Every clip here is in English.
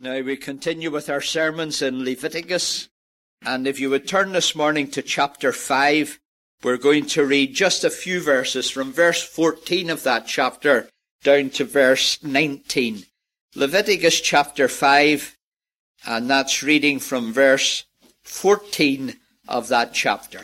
Now we continue with our sermons in Leviticus, and if you would turn this morning to chapter 5, we're going to read just a few verses from verse 14 of that chapter down to verse 19. Leviticus chapter 5, and that's reading from verse 14 of that chapter.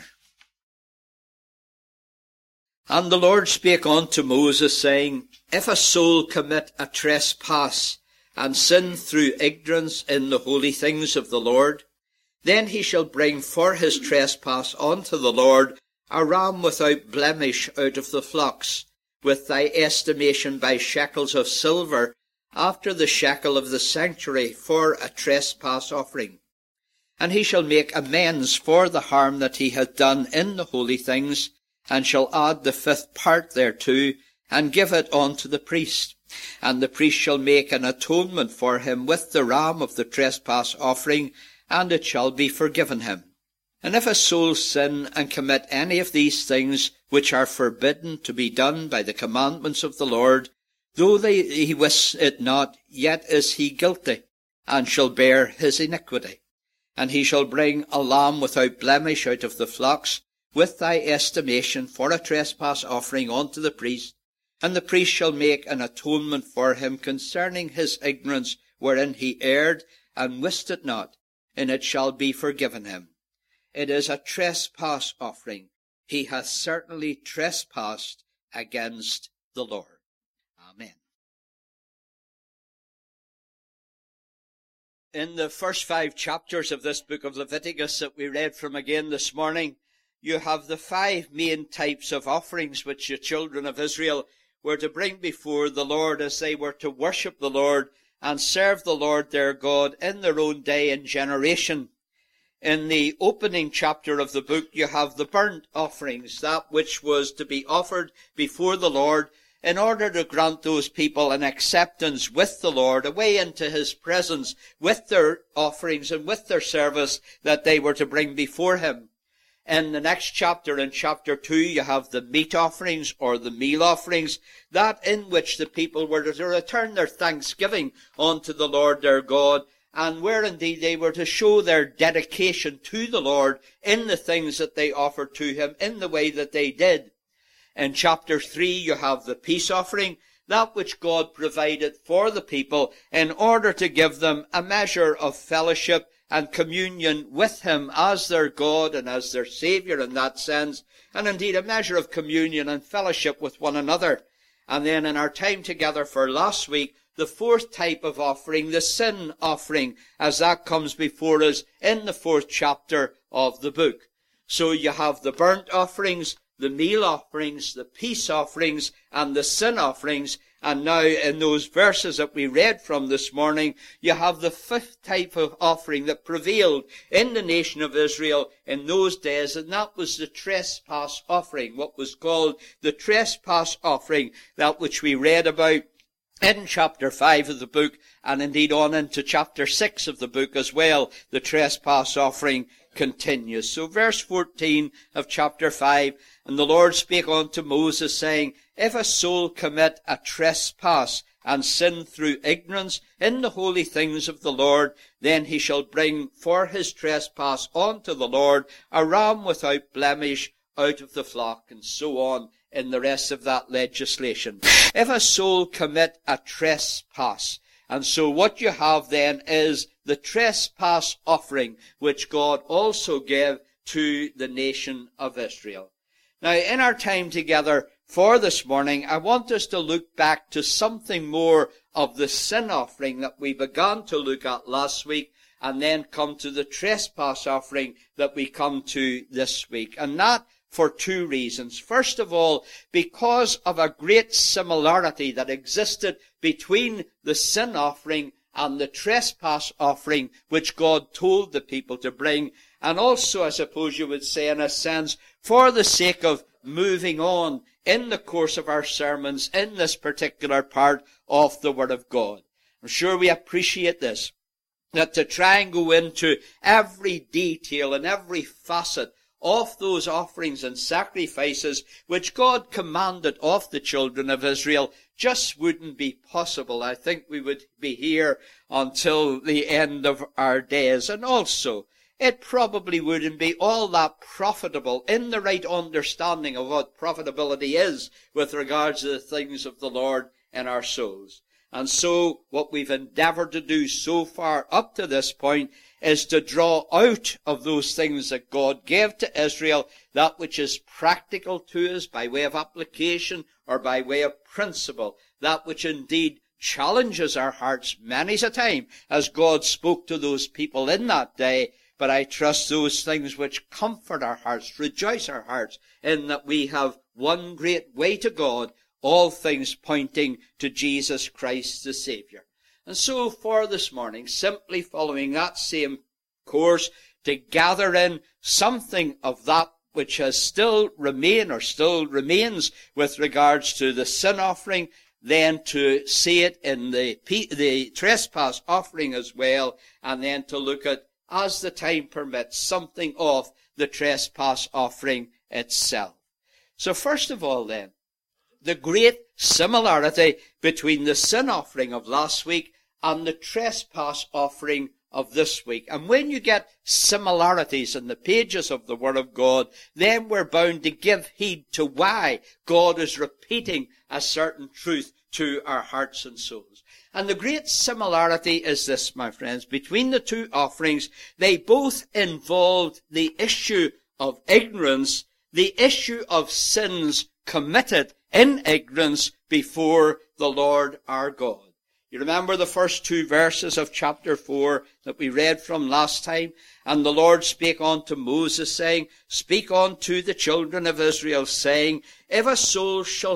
And the Lord spake unto Moses, saying, If a soul commit a trespass, and sin through ignorance in the holy things of the Lord, then he shall bring for his trespass unto the Lord a ram without blemish out of the flocks, with thy estimation by shekels of silver, after the shekel of the sanctuary, for a trespass offering. And he shall make amends for the harm that he hath done in the holy things, and shall add the 5th part thereto, and give it unto the priest. And the priest shall make an atonement for him with the ram of the trespass offering, and it shall be forgiven him. And if a soul sin and commit any of these things which are forbidden to be done by the commandments of the Lord, though he wis it not, yet is he guilty, and shall bear his iniquity. And he shall bring a lamb without blemish out of the flocks, with thy estimation, for a trespass offering unto the priest. And the priest shall make an atonement for him concerning his ignorance wherein he erred, and wist it not, and it shall be forgiven him. It is a trespass offering. He hath certainly trespassed against the Lord. Amen. In the first 5 chapters of this book of Leviticus that we read from again this morning, you have the 5 main types of offerings which the children of Israel were to bring before the Lord as they were to worship the Lord and serve the Lord their God in their own day and generation. In the opening chapter of the book, you have the burnt offerings, that which was to be offered before the Lord in order to grant those people an acceptance with the Lord, a way into his presence with their offerings and with their service that they were to bring before him. In the next chapter, in chapter 2, you have the meat offerings or the meal offerings, that in which the people were to return their thanksgiving unto the Lord their God, and where indeed they were to show their dedication to the Lord in the things that they offered to him in the way that they did. In chapter 3, you have the peace offering, that which God provided for the people in order to give them a measure of fellowship and communion with him as their God and as their Saviour in that sense, and indeed a measure of communion and fellowship with one another. And then in our time together for last week, the 4th type of offering, the sin offering, as that comes before us in the 4th chapter of the book. So you have the burnt offerings, the meal offerings, the peace offerings, and the sin offerings. And now in those verses that we read from this morning, you have the 5th type of offering that prevailed in the nation of Israel in those days, and that was the trespass offering, what was called the trespass offering, that which we read about in chapter 5 of the book, and indeed on into chapter 6 of the book as well. The trespass offering continues. So verse 14 of chapter 5, And the Lord spake unto Moses, saying, If a soul commit a trespass, and sin through ignorance in the holy things of the Lord, then he shall bring for his trespass unto the Lord a ram without blemish out of the flock, and so on in the rest of that legislation. If a soul commit a trespass, and so what you have then is the trespass offering, which God also gave to the nation of Israel. Now, in our time together for this morning, I want us to look back to something more of the sin offering that we began to look at last week, and then come to the trespass offering that we come to this week. And that for 2 reasons. First of all, because of a great similarity that existed between the sin offering and the trespass offering, which God told the people to bring. And also, I suppose you would say, in a sense, for the sake of moving on in the course of our sermons in this particular part of the Word of God. I'm sure we appreciate this, that to try and go into every detail and every facet of those offerings and sacrifices which God commanded of the children of Israel just wouldn't be possible. I think we would be here until the end of our days. And also, it probably wouldn't be all that profitable in the right understanding of what profitability is with regards to the things of the Lord in our souls. And so what we've endeavored to do so far up to this point is to draw out of those things that God gave to Israel that which is practical to us by way of application or by way of principle, that which indeed challenges our hearts many a time as God spoke to those people in that day. But I trust those things which comfort our hearts, rejoice our hearts, in that we have one great way to God, all things pointing to Jesus Christ the Saviour. And so for this morning, simply following that same course, to gather in something of that which has still remained or still remains with regards to the sin offering, then to see it in the trespass offering as well, and then to look at, as the time permits, something of the trespass offering itself. So first of all then, the great similarity between the sin offering of last week and the trespass offering of this week. And when you get similarities in the pages of the Word of God, then we're bound to give heed to why God is repeating a certain truth to our hearts and souls. And the great similarity is this, my friends, between the two offerings. They both involved the issue of ignorance, the issue of sins committed in ignorance before the Lord our God. You remember the first two verses of chapter 4 that we read from last time? And the Lord spake unto Moses, saying, Speak unto the children of Israel, saying, If a soul shall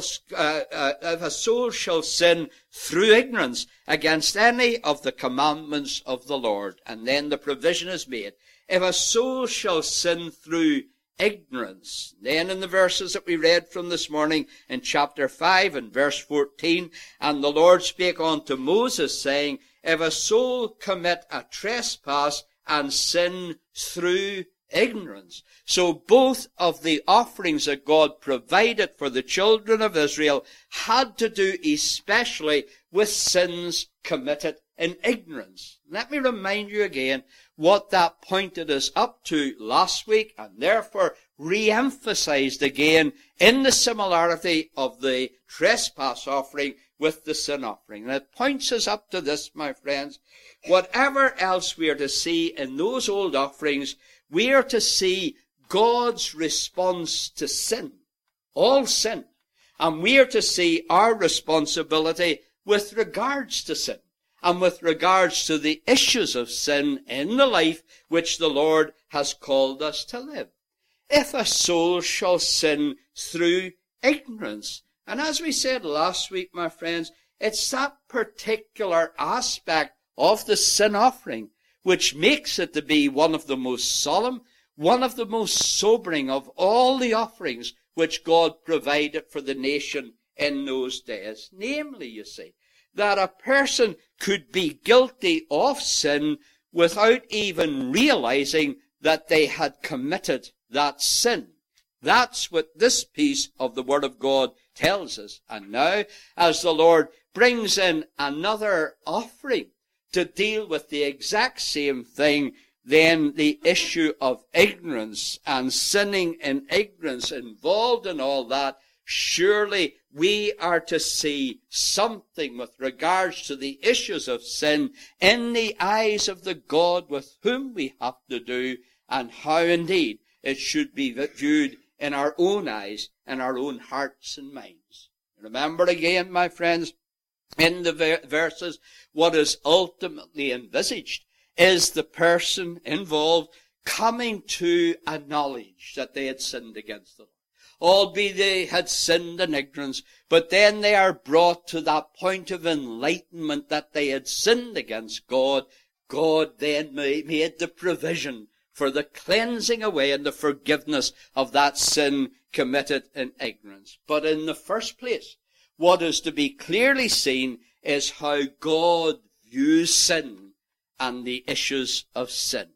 sin through ignorance against any of the commandments of the Lord. And then the provision is made. If a soul shall sin through ignorance. Then in the verses that we read from this morning in chapter 5 and verse 14, and the Lord spake unto Moses, saying, If a soul commit a trespass and sin through ignorance. So both of the offerings that God provided for the children of Israel had to do especially with sins committed in ignorance. Let me remind you again what that pointed us up to last week, and therefore re-emphasized again in the similarity of the trespass offering with the sin offering. And it points us up to this, my friends. Whatever else we are to see in those old offerings, we are to see God's response to sin, all sin. And we are to see our responsibility with regards to sin, and with regards to the issues of sin in the life which the Lord has called us to live. If a soul shall sin through ignorance. And as we said last week, my friends, it's that particular aspect of the sin offering which makes it to be one of the most solemn, one of the most sobering of all the offerings which God provided for the nation in those days. Namely, you see, that a person could be guilty of sin without even realizing that they had committed that sin. That's what this piece of the Word of God tells us. And now, as the Lord brings in another offering to deal with the exact same thing, then the issue of ignorance and sinning in ignorance involved in all that, surely we are to see something with regards to the issues of sin in the eyes of the God with whom we have to do, and how indeed it should be viewed in our own eyes and our own hearts and minds. Remember again, my friends, in the verses, what is ultimately envisaged is the person involved coming to a knowledge that they had sinned against the Lord. Albeit they had sinned in ignorance, but then they are brought to that point of enlightenment that they had sinned against God. God then made the provision for the cleansing away and the forgiveness of that sin committed in ignorance. But in the first place, what is to be clearly seen is how God views sin and the issues of sin.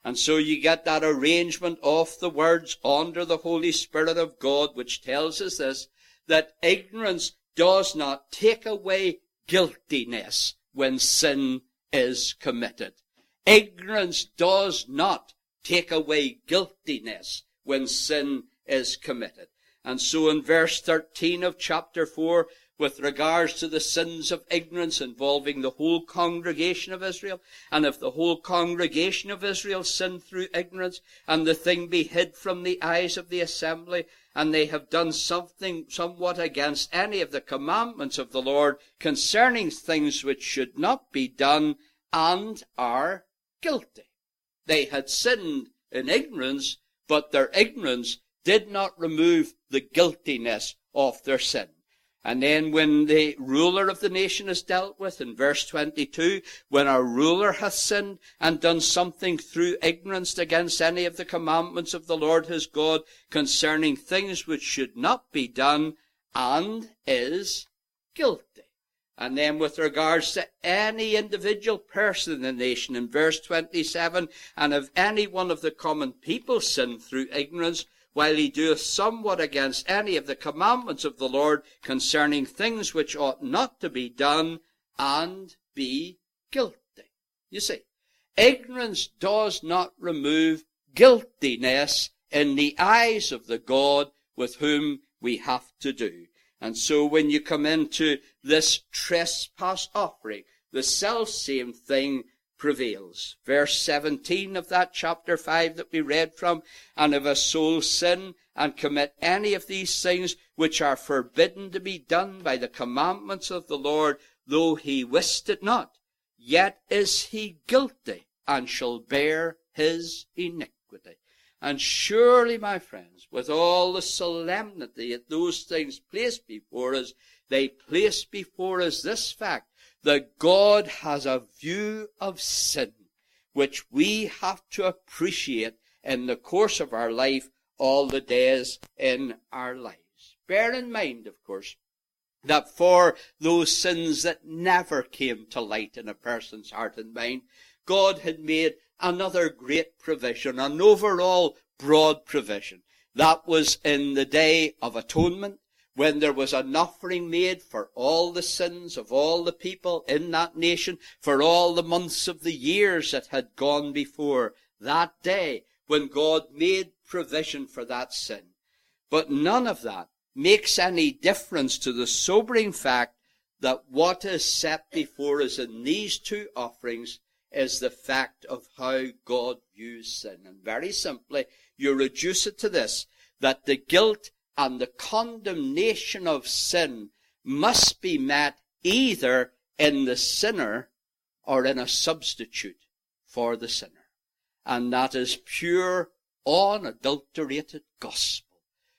And so you get that arrangement of the words under the Holy Spirit of God, which tells us this, that ignorance does not take away guiltiness when sin is committed. Ignorance does not take away guiltiness when sin is committed. And so in verse 13 of chapter 4, with regards to the sins of ignorance involving the whole congregation of Israel, and if the whole congregation of Israel sin through ignorance, and the thing be hid from the eyes of the assembly, and they have done something somewhat against any of the commandments of the Lord concerning things which should not be done, and are guilty. They had sinned in ignorance, but their ignorance did not remove the guiltiness of their sin. And then when the ruler of the nation is dealt with, in verse 22, when a ruler hath sinned and done something through ignorance against any of the commandments of the Lord his God concerning things which should not be done, and is guilty. And then with regards to any individual person in the nation, in verse 27, and if any one of the common people sin through ignorance, while he doeth somewhat against any of the commandments of the Lord concerning things which ought not to be done, and be guilty. You see, ignorance does not remove guiltiness in the eyes of the God with whom we have to do. And so when you come into this trespass offering, the self-same thing prevails. Verse 17 of that chapter 5 that we read from, and if a soul sin and commit any of these things which are forbidden to be done by the commandments of the Lord, though he wist it not, yet is he guilty, and shall bear his iniquity. And surely, my friends, with all the solemnity that those things place before us, they place before us this fact, that God has a view of sin, which we have to appreciate in the course of our life, all the days in our lives. Bear in mind, of course, that for those sins that never came to light in a person's heart and mind, God had made another great provision, an overall broad provision. That was in the Day of Atonement, when there was an offering made for all the sins of all the people in that nation, for all the months of the years that had gone before that day, when God made provision for that sin. But none of that makes any difference to the sobering fact that what is set before us in these two offerings is the fact of how God views sin. And very simply, you reduce it to this, that the guilt and the condemnation of sin must be met either in the sinner or in a substitute for the sinner. And that is pure, unadulterated gospel.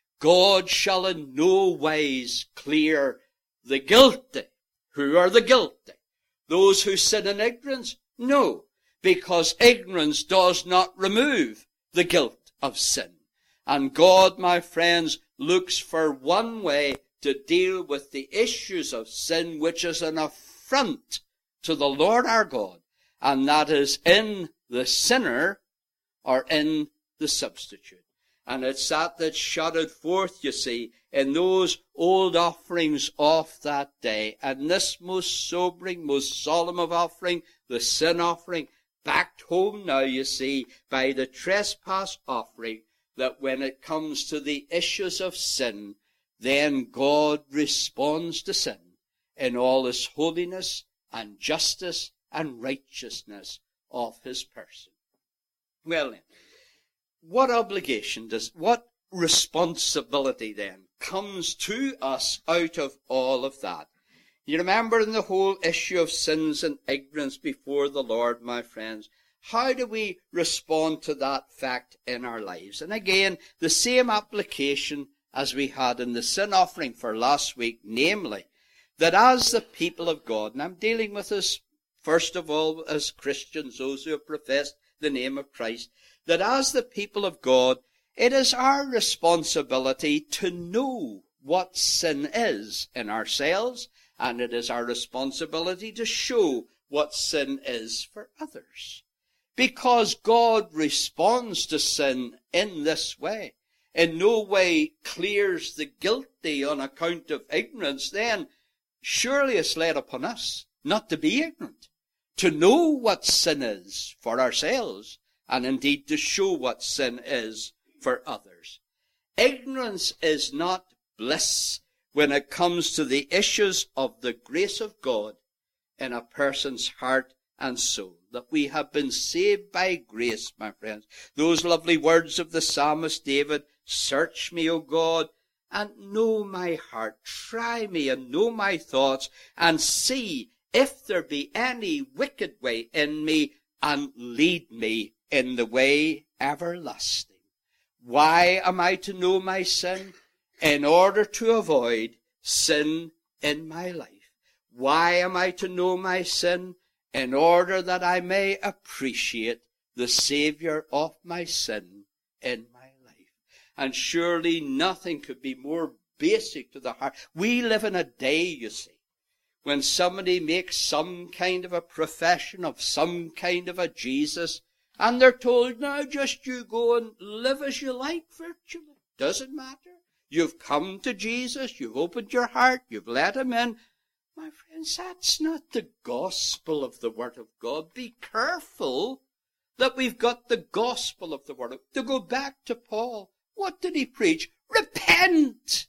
God shall in no wise clear the guilty. Who are the guilty? Those who sin in ignorance? No, because ignorance does not remove the guilt of sin. And God, my friends, looks for one way to deal with the issues of sin, which is an affront to the Lord our God, and that is in the sinner or in the substitute. And it's that's shouted forth, you see, in those old offerings of that day. And this most sobering, most solemn of offering, the sin offering, backed home now, you see, by the trespass offering, that when it comes to the issues of sin, then God responds to sin in all his holiness and justice and righteousness of his person. Well then, what responsibility then comes to us out of all of that? You remember in the whole issue of sins and ignorance before the Lord, my friends, how do we respond to that fact in our lives? And again, the same application as we had in the sin offering for last week, namely, that as the people of God, and I'm dealing with us first of all as Christians, those who have professed the name of Christ, that as the people of God, it is our responsibility to know what sin is in ourselves, and it is our responsibility to show what sin is for others. because God responds to sin in this way, in no way clears the guilty on account of ignorance, then surely it's laid upon us not to be ignorant, to know what sin is for ourselves, and indeed to show what sin is for others. Ignorance is not bliss when it comes to the issues of the grace of God in a person's heart and soul. That we have been saved by grace, my friends. Those lovely words of the psalmist David, search me, O God, and know my heart. Try me and know my thoughts, and see if there be any wicked way in me, and lead me in the way everlasting. Why am I to know my sin? In order to avoid sin in my life. Why am I to know my sin? In order that I may appreciate the Saviour of my sin in my life. And surely nothing could be more basic to the heart. We live in a day, you see, when somebody makes some kind of a profession of some kind of a Jesus, and they're told, now just you go and live as you like virtually. Doesn't matter. You've come to Jesus, you've opened your heart, you've let him in. My friends, that's not the gospel of the Word of God. Be careful that we've got the gospel of the Word of God. To go back to Paul, what did he preach? Repent!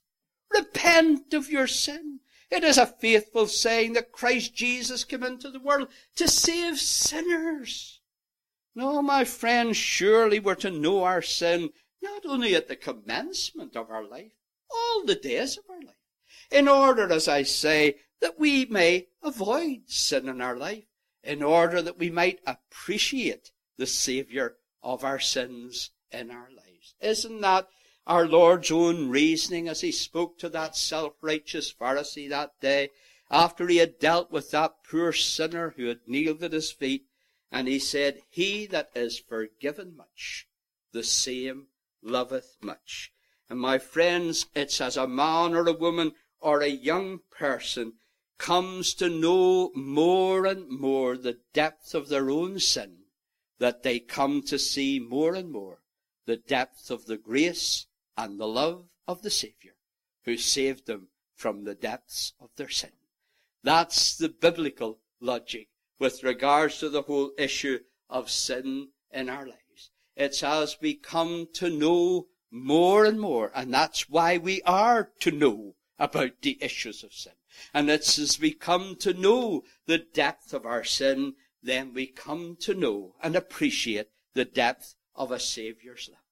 Repent of your sin. It is a faithful saying that Christ Jesus came into the world to save sinners. No, my friends, surely we're to know our sin not only at the commencement of our life, all the days of our life, in order, as I say, that we may avoid sin in our life, in order that we might appreciate the Saviour of our sins in our lives. Isn't that our Lord's own reasoning as he spoke to that self-righteous Pharisee that day, after he had dealt with that poor sinner who had kneeled at his feet, and he said, he that is forgiven much, the same loveth much. And my friends, it's as a man or a woman or a young person comes to know more and more the depth of their own sin, that they come to see more and more the depth of the grace and the love of the Saviour, who saved them from the depths of their sin. That's the biblical logic with regards to the whole issue of sin in our lives. It's as we come to know more and more, and that's why we are to know about the issues of sin. And it's as we come to know the depth of our sin, then we come to know and appreciate the depth of a Saviour's love.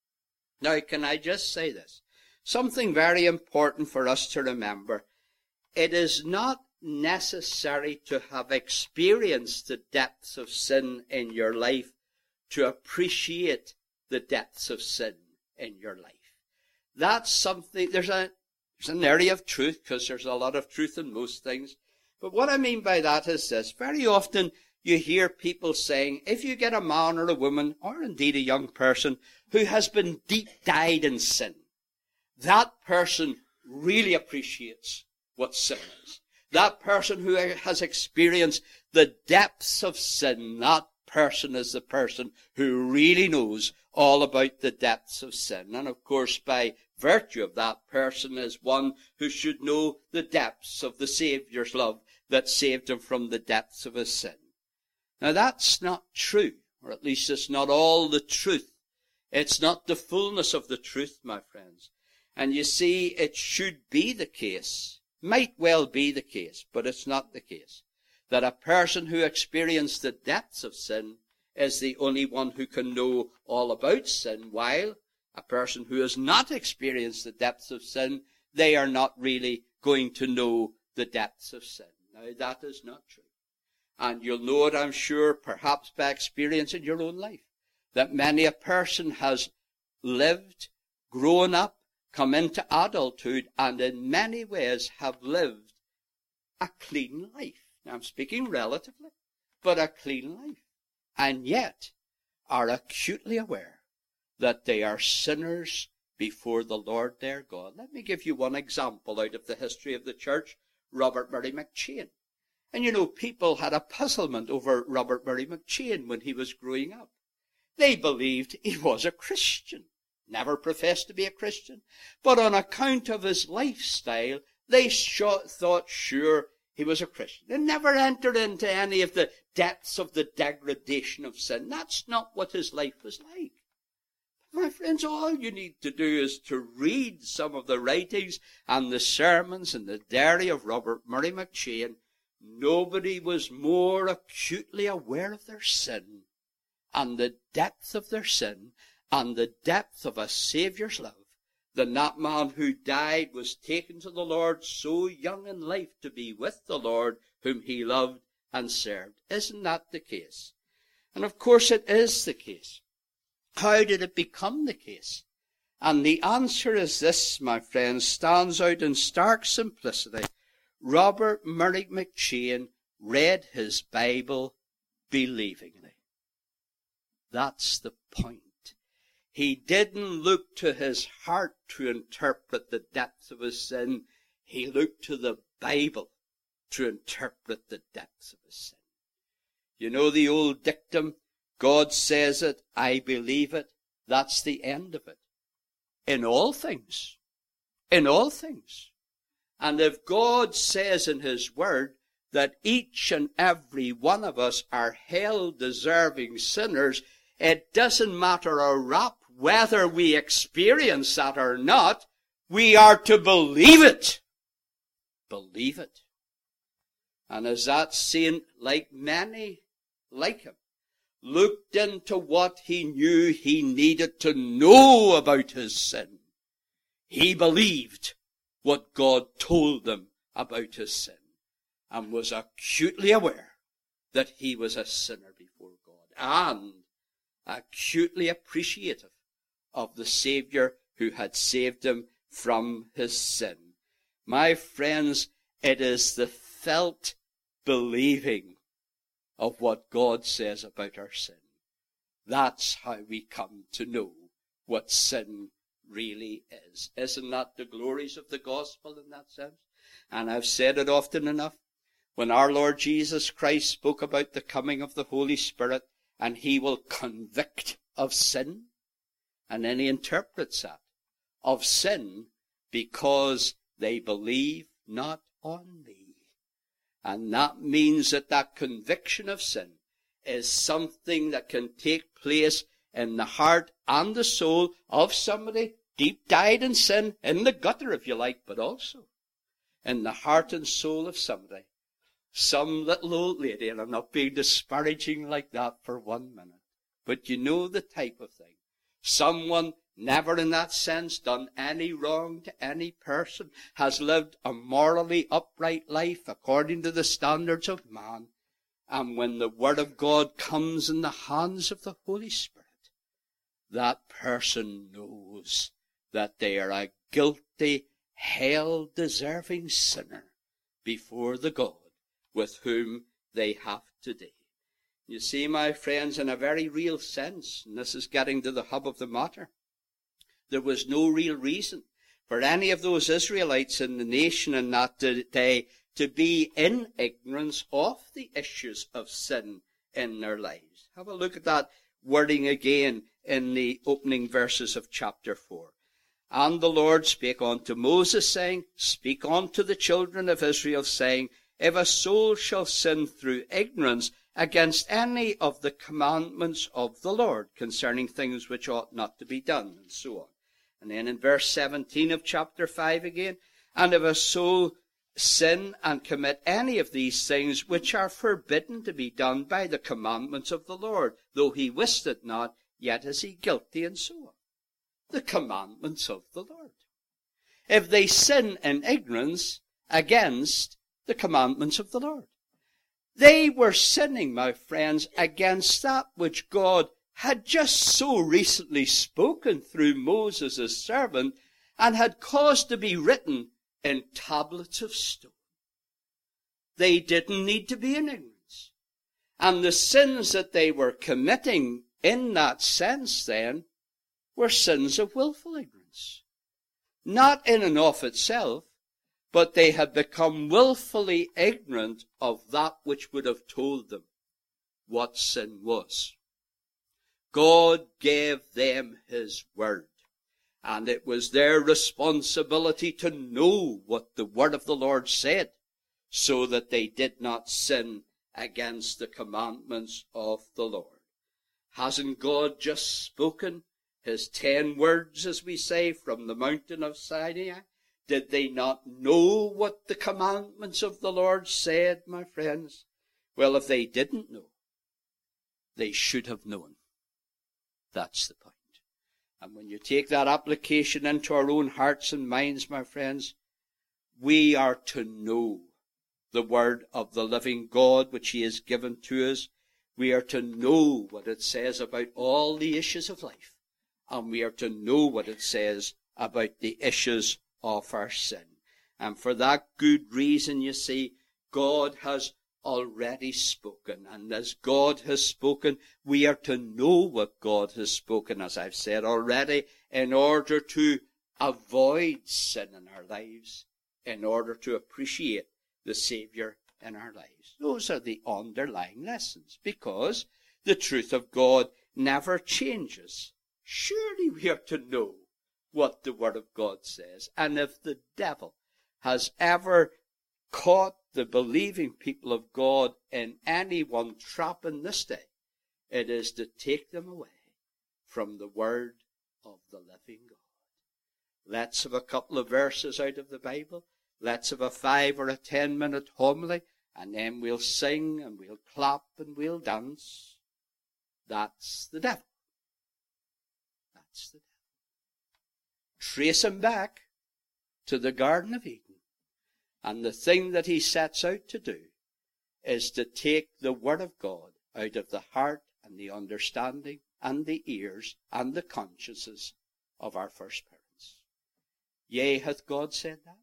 Now, can I just say this? Something very important for us to remember. It is not necessary to have experienced the depths of sin in your life to appreciate the depths of sin in your life. That's something, there's an area of truth, because there's a lot of truth in most things. But what I mean by that is this. Very often you hear people saying, if you get a man or a woman, or indeed a young person, who has been deep dyed in sin, that person really appreciates what sin is. That person who has experienced the depths of sin, that person is the person who really knows all about the depths of sin. And of course, by virtue of that person is one who should know the depths of the Saviour's love that saved him from the depths of his sin. Now that's not true, or at least it's not all the truth. It's not the fullness of the truth, my friends. And you see, it should be the case, might well be the case, but it's not the case, that a person who experienced the depths of sin is the only one who can know all about sin, while a person who has not experienced the depths of sin, they are not really going to know the depths of sin. Now, that is not true. And you'll know it, I'm sure, perhaps by experience in your own life, that many a person has lived, grown up, come into adulthood, and in many ways have lived a clean life. Now, I'm speaking relatively, but a clean life. And yet are acutely aware that they are sinners before the Lord their God. Let me give you one example out of the history of the church, Robert Murray McCheyne. And you know, people had a puzzlement over Robert Murray McCheyne when he was growing up. They believed he was a Christian, never professed to be a Christian, but on account of his lifestyle, they thought sure he was a Christian. They never entered into any of the depths of the degradation of sin. That's not what his life was like. My friends, all you need to do is to read some of the writings and the sermons and the diary of Robert Murray McCheyne. Nobody was more acutely aware of their sin and the depth of their sin and the depth of a Saviour's love than that man who died, was taken to the Lord so young in life to be with the Lord whom he loved and served. Isn't that the case? And of course it is the case. How did it become the case? And the answer is this, my friends, stands out in stark simplicity. Robert Murray McCheyne read his Bible believingly. That's the point. He didn't look to his heart to interpret the depths of his sin. He looked to the Bible to interpret the depths of his sin. You know the old dictum, God says it, I believe it. That's the end of it. In all things. In all things. And if God says in his word that each and every one of us are hell-deserving sinners, it doesn't matter a rap whether we experience that or not. We are to believe it. Believe it. And as that saint, like many like him, looked into what he knew he needed to know about his sin, he believed what God told them about his sin and was acutely aware that he was a sinner before God and acutely appreciative of the Saviour who had saved him from his sin. My friends, it is the felt believing of what God says about our sin. That's how we come to know what sin really is. Isn't that the glories of the gospel in that sense? And I've said it often enough. When our Lord Jesus Christ spoke about the coming of the Holy Spirit, and he will convict of sin, and then he interprets that, of sin, because they believe not on me. And that means that that conviction of sin is something that can take place in the heart and the soul of somebody deep dyed in sin, in the gutter if you like, but also in the heart and soul of somebody. Some little old lady, and I'm not being disparaging like that for 1 minute, but you know the type of thing. Someone never in that sense done any wrong to any person, has lived a morally upright life according to the standards of man. And when the Word of God comes in the hands of the Holy Spirit, that person knows that they are a guilty, hell-deserving sinner before the God with whom they have to deal. You see, my friends, in a very real sense, and this is getting to the hub of the matter, there was no real reason for any of those Israelites in the nation in that day to be in ignorance of the issues of sin in their lives. Have a look at that wording again in the opening verses of chapter 4. And the Lord spake unto Moses, saying, Speak unto the children of Israel, saying, If a soul shall sin through ignorance against any of the commandments of the Lord concerning things which ought not to be done, and so on. And then in verse 17 of chapter 5 again, And if a soul sin and commit any of these things which are forbidden to be done by the commandments of the Lord, though he wist it not, yet is he guilty, and so on. The commandments of the Lord. If they sin in ignorance against the commandments of the Lord, they were sinning, my friends, against that which God had just so recently spoken through Moses, his servant, and had caused to be written in tablets of stone. They didn't need to be in ignorance. And the sins that they were committing in that sense then were sins of willful ignorance. Not in and of itself, but they had become willfully ignorant of that which would have told them what sin was. God gave them his word, and it was their responsibility to know what the word of the Lord said, so that they did not sin against the commandments of the Lord. Hasn't God just spoken his 10 words, as we say, from the mountain of Sinai? Did they not know what the commandments of the Lord said, my friends? Well, if they didn't know, they should have known. That's the point. And when you take that application into our own hearts and minds, my friends, we are to know the word of the living God which he has given to us. We are to know what it says about all the issues of life. And we are to know what it says about the issues of our sin. And for that good reason, you see, God has already spoken. And as God has spoken, we are to know what God has spoken, as I've said already, in order to avoid sin in our lives, in order to appreciate the Saviour in our lives. Those are the underlying lessons, because the truth of God never changes. Surely we are to know what the Word of God says. And if the devil has ever caught the believing people of God in any one trap in this day, it is to take them away from the Word of the living God. Let's have a couple of verses out of the Bible. Let's have a 5 or a 10-minute homily, and then we'll sing and we'll clap and we'll dance. That's the devil. That's the devil. Trace him back to the Garden of Eden. And the thing that he sets out to do is to take the Word of God out of the heart and the understanding and the ears and the consciences of our first parents. Yea, hath God said that?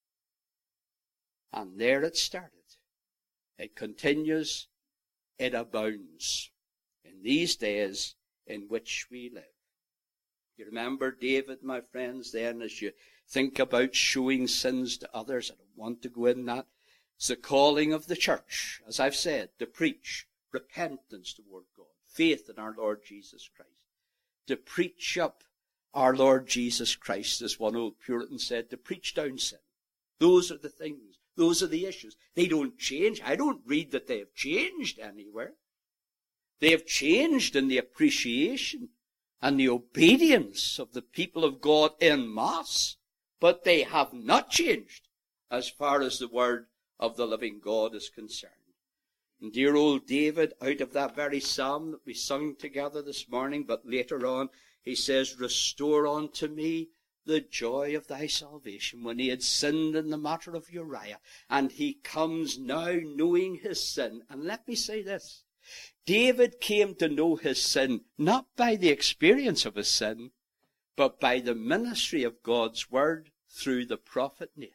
And there it started. It continues. It abounds in these days in which we live. You remember David, my friends, then, as you think about showing sins to others. I don't want to go in that. It's the calling of the church, as I've said, to preach repentance toward God, faith in our Lord Jesus Christ, to preach up our Lord Jesus Christ, as one old Puritan said, to preach down sin. Those are the things. Those are the issues. They don't change. I don't read that they have changed anywhere. They have changed in the appreciation and the obedience of the people of God en masse, but they have not changed as far as the word of the living God is concerned. And dear old David, out of that very psalm that we sung together this morning, but later on, he says, restore unto me the joy of thy salvation, when he had sinned in the matter of Uriah. And he comes now knowing his sin. And let me say this. David came to know his sin not by the experience of his sin, but by the ministry of God's word through the prophet Nathan.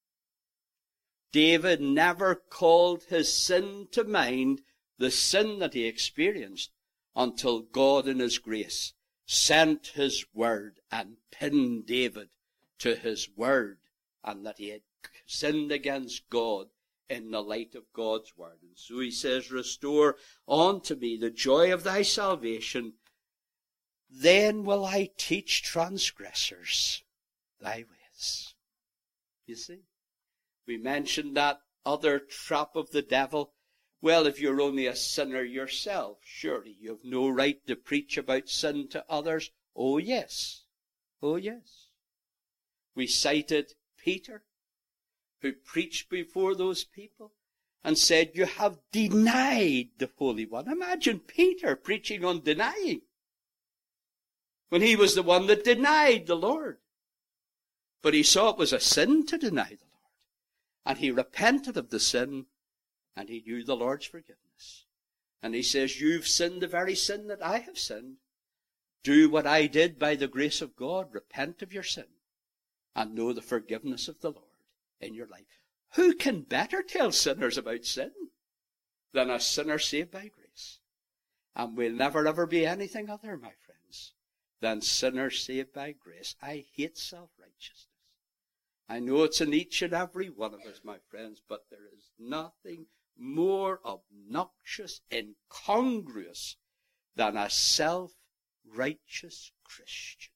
David never called his sin to mind, the sin that he experienced, until God in his grace sent his word and pinned David to his word, and that he had sinned against God in the light of God's word. And so he says, restore unto me the joy of thy salvation, then will I teach transgressors thy ways. You see, we mentioned that other trap of the devil. Well, if you're only a sinner yourself, surely you have no right to preach about sin to others. Oh, yes. Oh, yes. We cited Peter, who preached before those people and said, you have denied the Holy One. Imagine Peter preaching on denying, when he was the one that denied the Lord. But he saw it was a sin to deny the Lord. And he repented of the sin, and he knew the Lord's forgiveness. And he says, you've sinned the very sin that I have sinned. Do what I did by the grace of God. Repent of your sin and know the forgiveness of the Lord in your life. Who can better tell sinners about sin than a sinner saved by grace? And we'll never ever be anything other, my friends, than sinners saved by grace. I hate self-righteousness. I know it's in each and every one of us, my friends, but there is nothing more obnoxious, incongruous than a self-righteous Christian.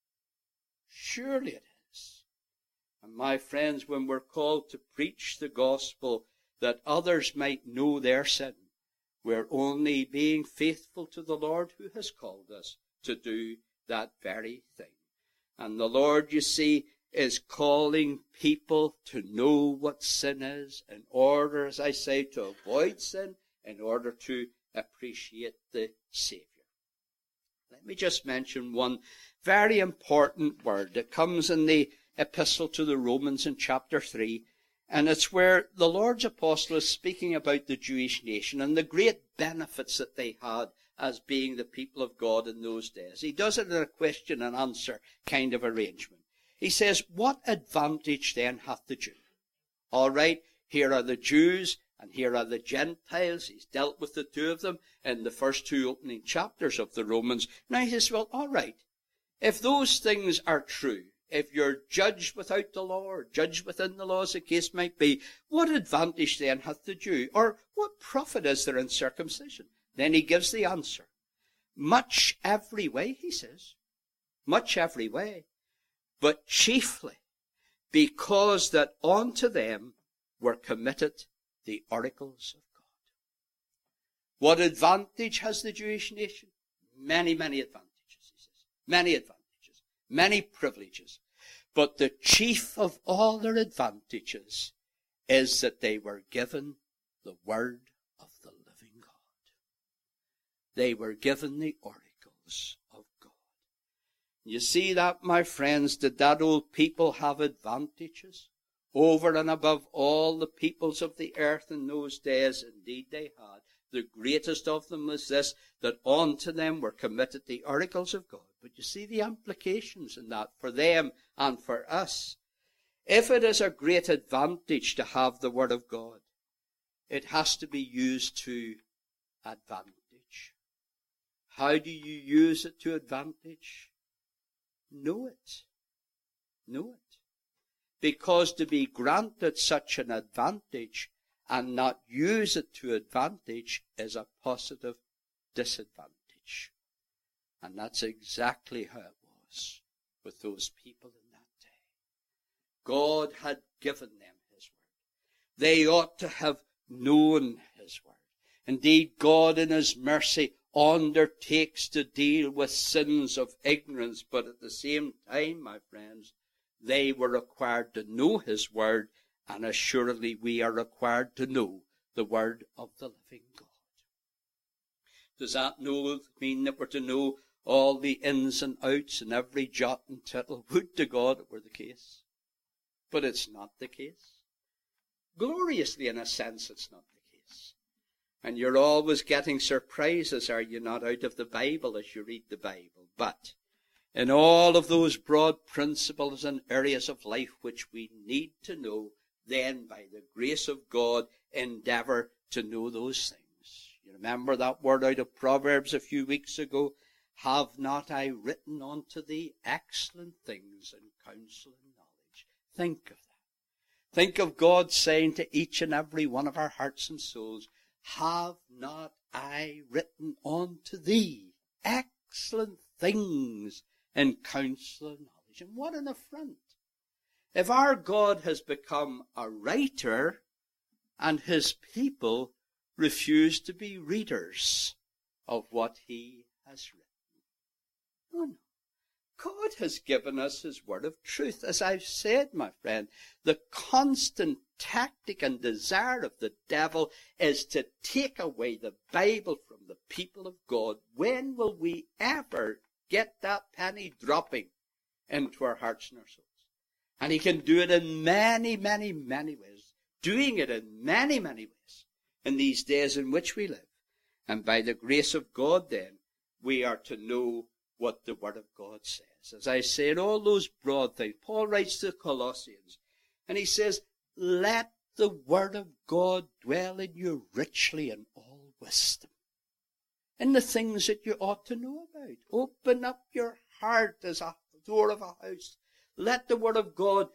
Surely it is. And my friends, when we're called to preach the gospel that others might know their sin, we're only being faithful to the Lord who has called us to do that very thing. And the Lord, you see, is calling people to know what sin is in order, as I say, to avoid sin, in order to appreciate the Savior. Let me just mention one very important word that comes in the epistle to the Romans in chapter 3, and it's where the Lord's apostle is speaking about the Jewish nation and the great benefits that they had as being the people of God in those days. He does it in a question and answer kind of arrangement. He says, what advantage then hath the Jew? All right, here are the Jews and here are the Gentiles. He's dealt with the two of them in the first two opening chapters of the Romans. Now he says, well, all right, if those things are true, if you're judged without the law or judged within the law, as the case might be, what advantage then hath the Jew? Or what profit is there in circumcision? Then he gives the answer. Much every way, he says. Much every way. But chiefly because that unto them were committed the oracles of God. What advantage has the Jewish nation? Many, many advantages, he says. Many advantages. Many privileges. But the chief of all their advantages is that they were given the word of the living God. They were given the oracles of God. You see that, my friends? Did that old people have advantages over and above all the peoples of the earth in those days? Indeed they had. The greatest of them was this, that unto them were committed the oracles of God. But you see the implications in that for them and for us. If it is a great advantage to have the Word of God, it has to be used to advantage. How do you use it to advantage? Know it. Know it. Because to be granted such an advantage and not use it to advantage is a positive disadvantage. And that's exactly how it was with those people in that day. God had given them His Word. They ought to have known His Word. Indeed, God in His mercy undertakes to deal with sins of ignorance, but at the same time, my friends, they were required to know His Word, and assuredly we are required to know the Word of the living God. Does that mean that we're to know all the ins and outs and every jot and tittle? Would to God it were the case. But it's not the case. Gloriously, in a sense, it's not the case. And you're always getting surprises, are you not, out of the Bible as you read the Bible. But in all of those broad principles and areas of life which we need to know, then by the grace of God, endeavor to know those things. You remember that word out of Proverbs a few weeks ago? Have not I written unto thee excellent things in counsel and knowledge? Think of that. Think of God saying to each and every one of our hearts and souls, have not I written unto thee excellent things in counsel and knowledge? And what an affront. If our God has become a writer and His people refuse to be readers of what He has written. Oh no. God has given us His word of truth. As I've said, my friend, the constant tactic and desire of the devil is to take away the Bible from the people of God. When will we ever get that penny dropping into our hearts and our souls? And he can do it in many, many, many ways. Doing it in many, many ways in these days in which we live. And by the grace of God, then, we are to know what the Word of God says. As I say, in all those broad things, Paul writes to the Colossians, and he says, let the Word of God dwell in you richly in all wisdom. In the things that you ought to know about. Open up your heart as a door of a house. Let the Word of God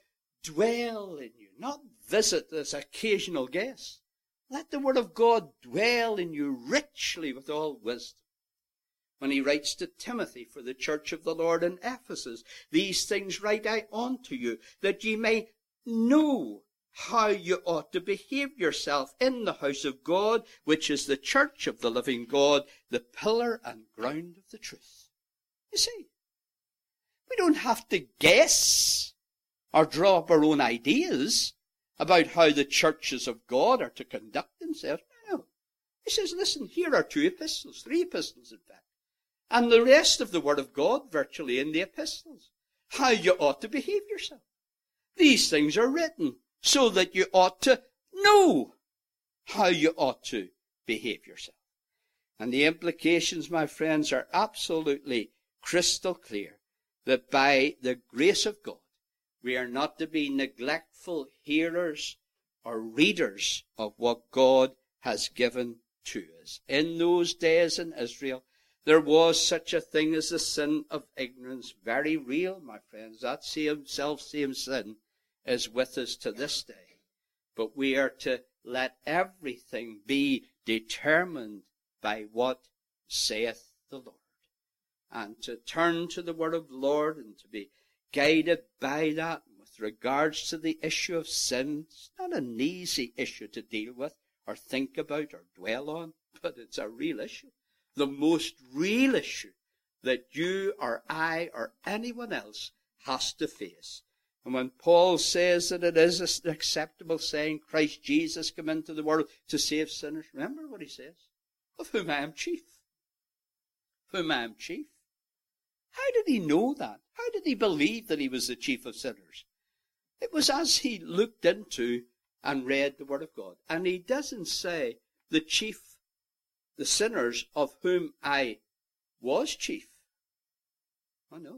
dwell in you, not visit as occasional guests. Let the word of God dwell in you richly with all wisdom. When he writes to Timothy for the church of the Lord in Ephesus, these things write I unto you, that ye may know how you ought to behave yourself in the house of God, which is the church of the living God, the pillar and ground of the truth. You see, we don't have to guess or draw up our own ideas about how the churches of God are to conduct themselves. No. He says, listen, here are 2 epistles, 3 epistles in fact, and the rest of the word of God virtually in the epistles. How you ought to behave yourself. These things are written so that you ought to know how you ought to behave yourself. And the implications, my friends, are absolutely crystal clear, that by the grace of God, we are not to be neglectful hearers or readers of what God has given to us. In those days in Israel, there was such a thing as the sin of ignorance, very real, my friends. That same sin is with us to this day. But we are to let everything be determined by what saith the Lord. And to turn to the word of the Lord and to be guided by that with regards to the issue of sin. It's not an easy issue to deal with or think about or dwell on, but it's a real issue. The most real issue that you or I or anyone else has to face. And when Paul says that it is an acceptable saying, Christ Jesus came into the world to save sinners, remember what he says? Of whom I am chief. Of whom I am chief. How did he know that? How did he believe that he was the chief of sinners? It was as he looked into and read the word of God. And he doesn't say the sinners of whom I was chief. Oh no.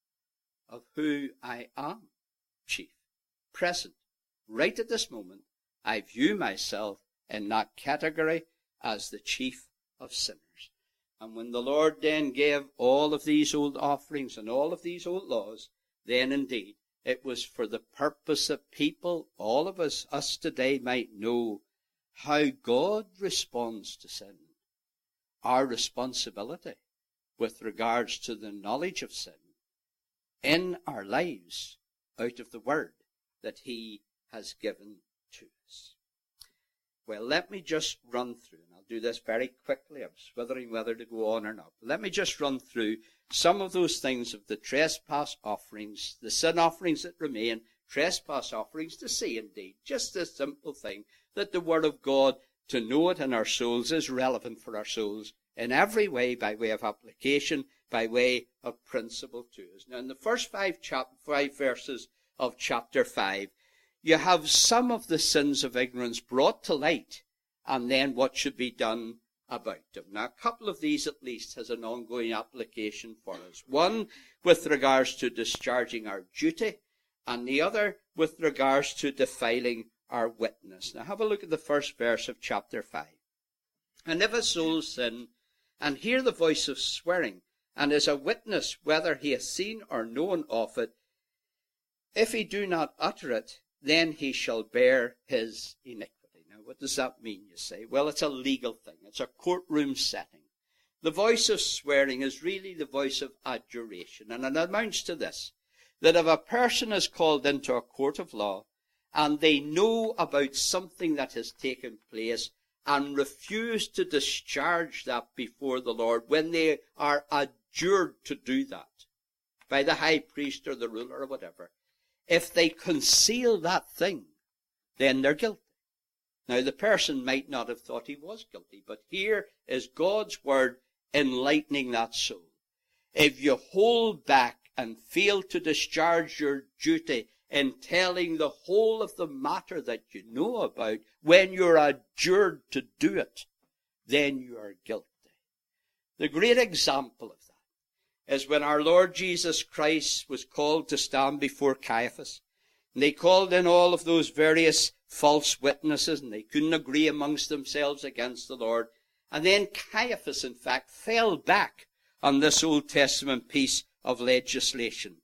Of who I am chief. Present. Right at this moment, I view myself in that category as the chief of sinners. And when the Lord then gave all of these old offerings and all of these old laws, then indeed it was for the purpose that people, all of us today, might know how God responds to sin. Our responsibility with regards to the knowledge of sin in our lives out of the word that he has given to us. Well, let me just run through, and I'll do this very quickly. I'm swithering whether to go on or not. Let me just run through some of those things of the trespass offerings, the sin offerings that remain, trespass offerings, to see indeed, just this simple thing, that the word of God, to know it in our souls, is relevant for our souls in every way, by way of application, by way of principle to us. Now, in the first five verses of chapter 5, you have some of the sins of ignorance brought to light, and then what should be done about them. Now, a couple of these at least has an ongoing application for us. One with regards to discharging our duty, and the other with regards to defiling our witness. Now, have a look at the first verse of chapter 5. And if a soul sin, and hear the voice of swearing, and is a witness whether he has seen or known of it, if he do not utter it, then he shall bear his iniquity. Now, what does that mean, you say? Well, it's a legal thing. It's a courtroom setting. The voice of swearing is really the voice of adjuration, and it amounts to this, that if a person is called into a court of law, and they know about something that has taken place, and refuse to discharge that before the Lord, when they are adjured to do that by the high priest or the ruler or whatever, if they conceal that thing, then they're guilty. Now, the person might not have thought he was guilty, but here is God's word enlightening that soul. If you hold back and fail to discharge your duty in telling the whole of the matter that you know about when you're adjured to do it, then you are guilty. The great example of that is when our Lord Jesus Christ was called to stand before Caiaphas. And they called in all of those various false witnesses, and they couldn't agree amongst themselves against the Lord. And then Caiaphas, in fact, fell back on this Old Testament piece of legislation.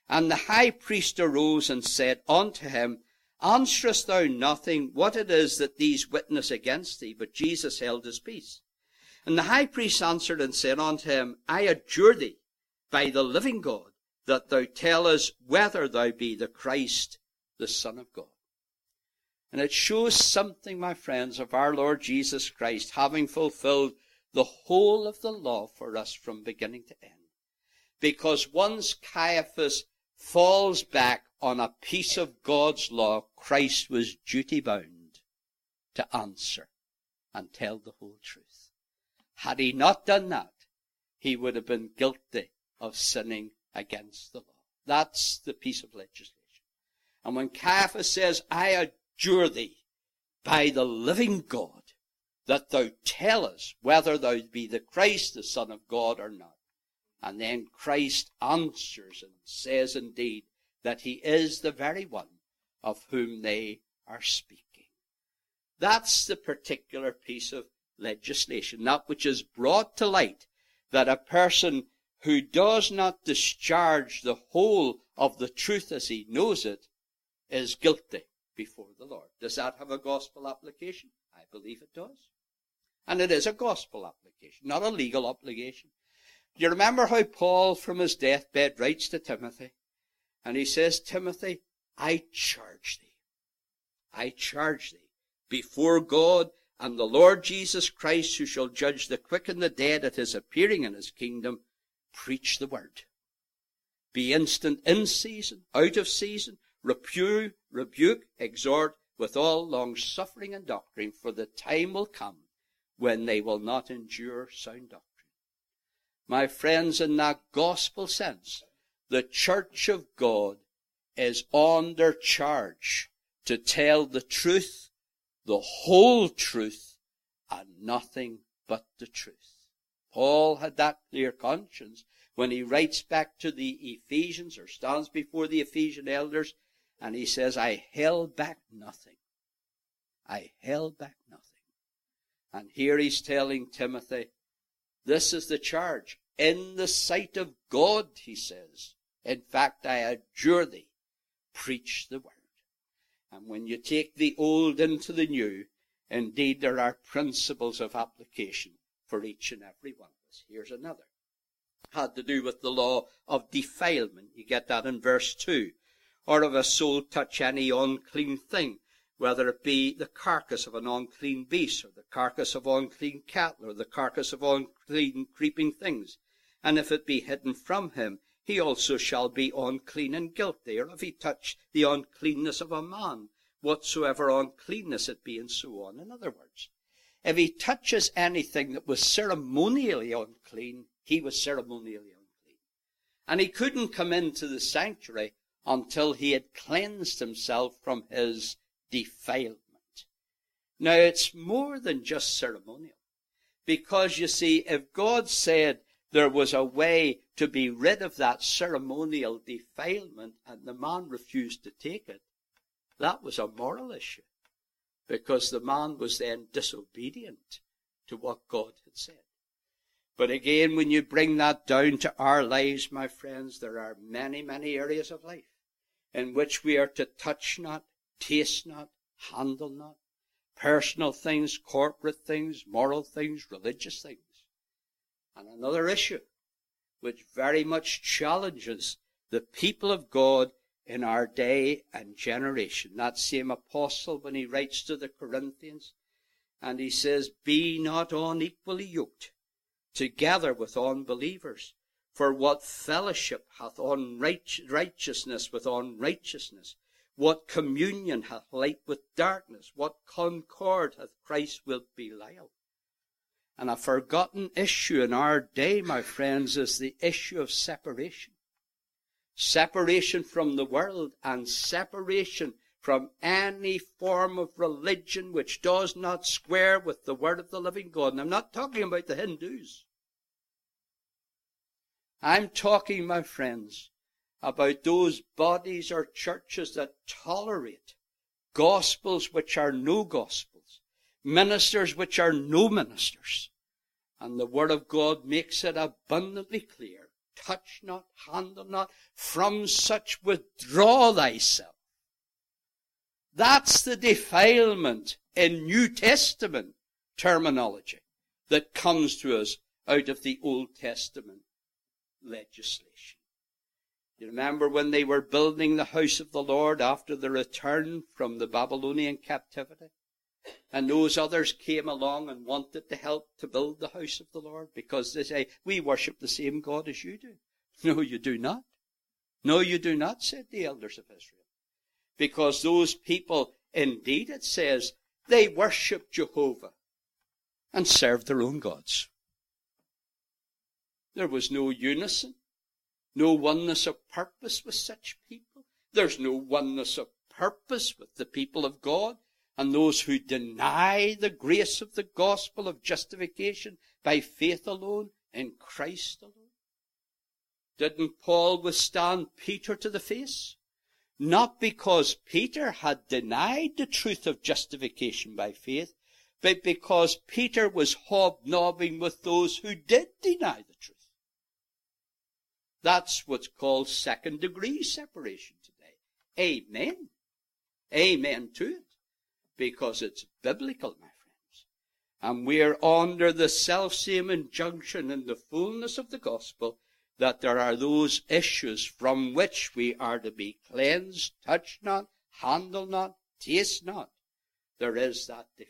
And the high priest arose and said unto him, Answerest thou nothing what it is that these witness against thee? But Jesus held his peace. And the high priest answered and said unto him, I adjure thee by the living God, that thou tell us whether thou be the Christ, the Son of God. And it shows something, my friends, of our Lord Jesus Christ having fulfilled the whole of the law for us from beginning to end. Because once Caiaphas falls back on a piece of God's law, Christ was duty-bound to answer and tell the whole truth. Had he not done that, he would have been guilty of sinning against the law. That's the piece of legislation. And when Caiaphas says, I adjure thee by the living God, that thou tell us whether thou be the Christ, the Son of God, or not. And then Christ answers and says indeed that he is the very one of whom they are speaking. That's the particular piece of legislation, that which is brought to light, that a person who does not discharge the whole of the truth as he knows it is guilty before the Lord. Does that have a gospel application? I believe it does. And it is a gospel application, not a legal obligation. Do you remember how Paul from his deathbed writes to Timothy? And he says, Timothy, I charge thee before God and the Lord Jesus Christ, who shall judge the quick and the dead at his appearing in his kingdom, preach the word. Be instant in season, out of season, rebuke, exhort with all long-suffering and doctrine, for the time will come when they will not endure sound doctrine. My friends, in that gospel sense, the church of God is under charge to tell the truth, the whole truth, and nothing but the truth. Paul had that clear conscience when he writes back to the Ephesians, or stands before the Ephesian elders, and he says, I held back nothing. I held back nothing. And here he's telling Timothy, this is the charge. In the sight of God, he says, in fact, I adjure thee, preach the word. And when you take the old into the new, indeed there are principles of application for each and every one of us. Here's another. Had to do with the law of defilement. You get that in verse 2. Or if a soul touch any unclean thing, whether it be the carcass of an unclean beast, or the carcass of unclean cattle, or the carcass of unclean creeping things, and if it be hidden from him, he also shall be unclean and guilty. Or if he touch the uncleanness of a man, whatsoever uncleanness it be, and so on. In other words, if he touches anything that was ceremonially unclean, he was ceremonially unclean. And he couldn't come into the sanctuary until he had cleansed himself from his defilement. Now, it's more than just ceremonial. Because, you see, if God said there was a way to be rid of that ceremonial defilement and the man refused to take it, that was a moral issue. Because the man was then disobedient to what God had said. But again, when you bring that down to our lives, my friends, there are many, many areas of life in which we are to touch not, taste not, handle not. Personal things, corporate things, moral things, religious things. And another issue which very much challenges the people of God in our day and generation. That same apostle, when he writes to the Corinthians, and he says, be not unequally yoked together with unbelievers. For what fellowship hath unrighteousness with unrighteousness? What communion hath light with darkness? What concord hath Christ with Belial? And a forgotten issue in our day, my friends, is the issue of separation. Separation from the world and separation from any form of religion which does not square with the word of the living God. And I'm not talking about the Hindus. I'm talking, my friends, about those bodies or churches that tolerate gospels which are no gospels, ministers which are no ministers. And the Word of God makes it abundantly clear touch not, handle not, from such withdraw thyself. That's the defilement in New Testament terminology that comes to us out of the Old Testament legislation. You remember when they were building the house of the Lord after the return from the Babylonian captivity? And those others came along and wanted to help to build the house of the Lord, because they say, we worship the same God as you do. No, you do not. No, you do not, said the elders of Israel. Because those people, indeed, it says, they worship Jehovah and serve their own gods. There was no unison, no oneness of purpose with such people. There's no oneness of purpose with the people of God and those who deny the grace of the gospel of justification by faith alone in Christ alone. Didn't Paul withstand Peter to the face? Not because Peter had denied the truth of justification by faith, but because Peter was hobnobbing with those who did deny the truth. That's what's called second-degree separation today. Amen. Amen to it. Because it's biblical, my friends. And we're under the self-same injunction in the fullness of the gospel that there are those issues from which we are to be cleansed, touch not, handle not, taste not. There is that defilement.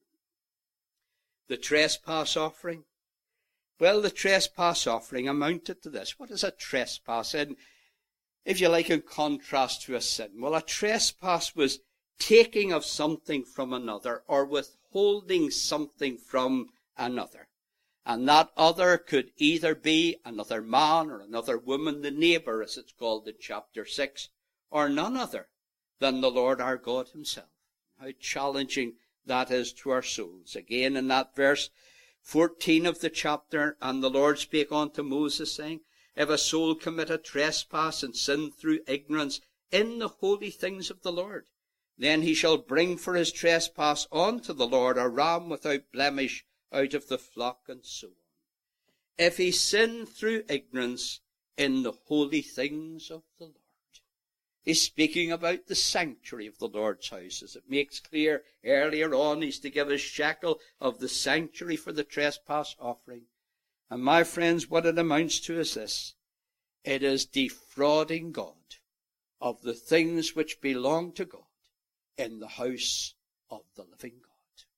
The trespass offering. Well, the trespass offering amounted to this. What is a trespass? And if you like, in contrast to a sin. Well, a trespass was taking of something from another, or withholding something from another. And that other could either be another man or another woman, the neighbor, as it's called in chapter 6, or none other than the Lord our God himself. How challenging that is to our souls. Again, in that verse 14 of the chapter, and the Lord spake unto Moses, saying, if a soul commit a trespass and sin through ignorance in the holy things of the Lord, then he shall bring for his trespass unto the Lord a ram without blemish out of the flock, and so on. If he sin through ignorance in the holy things of the Lord. He's speaking about the sanctuary of the Lord's house. As it makes clear earlier on, he's to give a shekel of the sanctuary for the trespass offering. And my friends, what it amounts to is this. It is defrauding God of the things which belong to God in the house of the living God.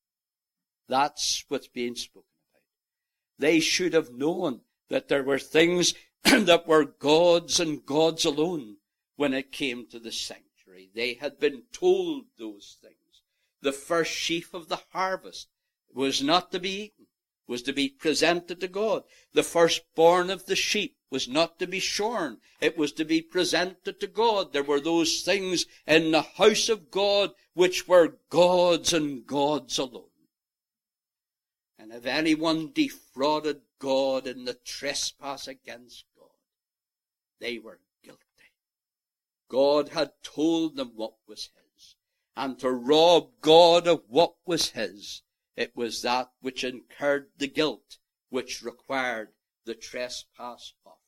That's what's being spoken about. They should have known that there were things that were God's and God's alone when it came to the sanctuary. They had been told those things. The first sheaf of the harvest was not to be eaten, was to be presented to God. The firstborn of the sheep was not to be shorn. It was to be presented to God. There were those things in the house of God which were God's and God's alone. And if anyone defrauded God in the trespass against God, they were guilty. God had told them what was his. And to rob God of what was his, it was that which incurred the guilt which required the trespass offering.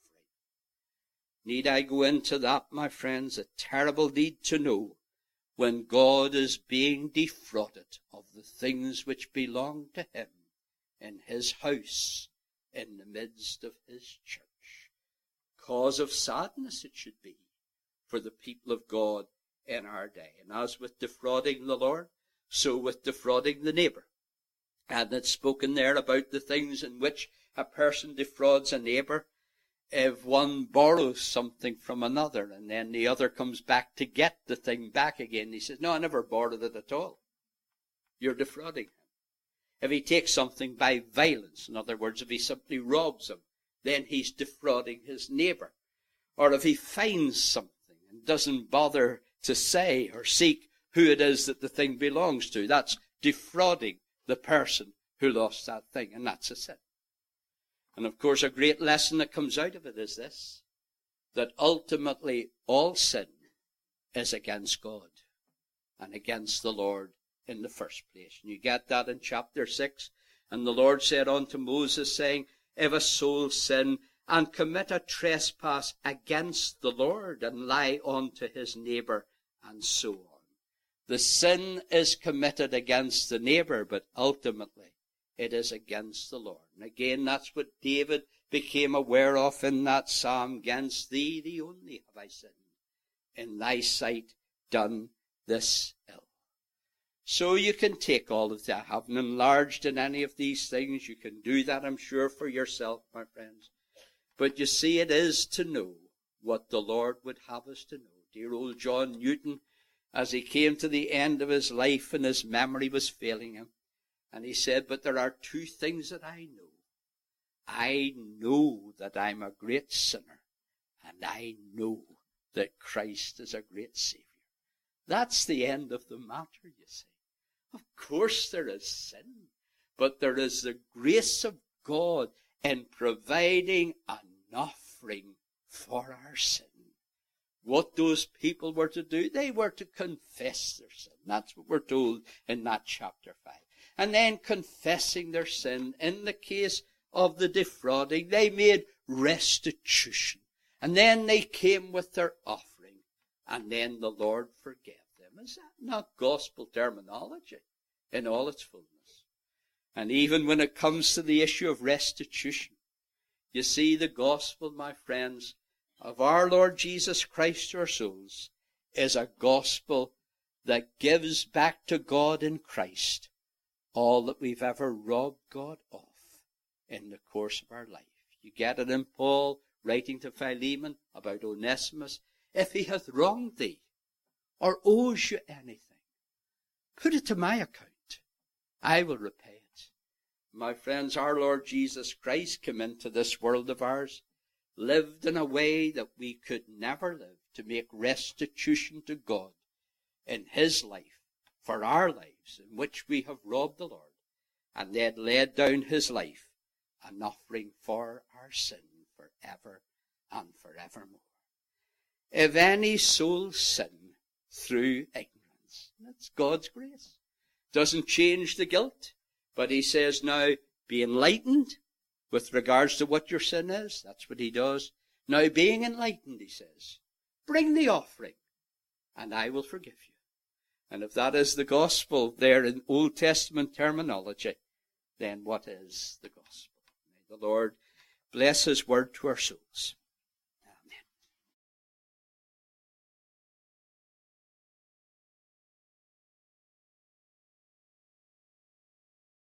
Need I go into that, my friends? A terrible need to know when God is being defrauded of the things which belong to him in his house, in the midst of his church. Cause of sadness it should be for the people of God in our day. And as with defrauding the Lord, so with defrauding the neighbor. And it's spoken there about the things in which a person defrauds a neighbor. If one borrows something from another and then the other comes back to get the thing back again, he says, no, I never borrowed it at all. You're defrauding him. If he takes something by violence, in other words, if he simply robs him, then he's defrauding his neighbor. Or if he finds something and doesn't bother to say or seek who it is that the thing belongs to, that's defrauding the person who lost that thing, and that's a sin. And of course, a great lesson that comes out of it is this, that ultimately all sin is against God and against the Lord in the first place. And you get that in chapter 6. And the Lord said unto Moses, saying, if a soul sin and commit a trespass against the Lord and lie on to his neighbour, and so on. The sin is committed against the neighbour, but ultimately it is against the Lord. And again, that's what David became aware of in that psalm. Against thee, thee only, have I sinned. In thy sight done this ill. So you can take all of that. I haven't enlarged in any of these things. You can do that, I'm sure, for yourself, my friends. But you see, it is to know what the Lord would have us to know. Dear old John Newton, as he came to the end of his life and his memory was failing him, and he said, but there are two things that I know. I know that I'm a great sinner, and I know that Christ is a great Saviour. That's the end of the matter, you see. Of course there is sin, but there is the grace of God in providing an offering for our sin. What those people were to do, they were to confess their sin. That's what we're told in that chapter 5. And then confessing their sin, in the case of the defrauding, they made restitution. And then they came with their offering. And then the Lord forgave them. Is that not gospel terminology in all its fullness? And even when it comes to the issue of restitution, you see, the gospel, my friends, of our Lord Jesus Christ to our souls is a gospel that gives back to God in Christ all that we've ever robbed God of in the course of our life. You get it in Paul writing to Philemon about Onesimus. If he hath wronged thee, or owes you anything, put it to my account. I will repay it. My friends, our Lord Jesus Christ came into this world of ours, lived in a way that we could never live, to make restitution to God in his life, for our lives, in which we have robbed the Lord, and then laid down his life, an offering for our sin forever and forevermore. If any soul sin through ignorance, that's God's grace. Doesn't change the guilt, but he says now, be enlightened with regards to what your sin is. That's what he does. Now, being enlightened, he says, bring the offering, and I will forgive you. And if that is the gospel there in Old Testament terminology, then what is the gospel? May the Lord bless his word to our souls.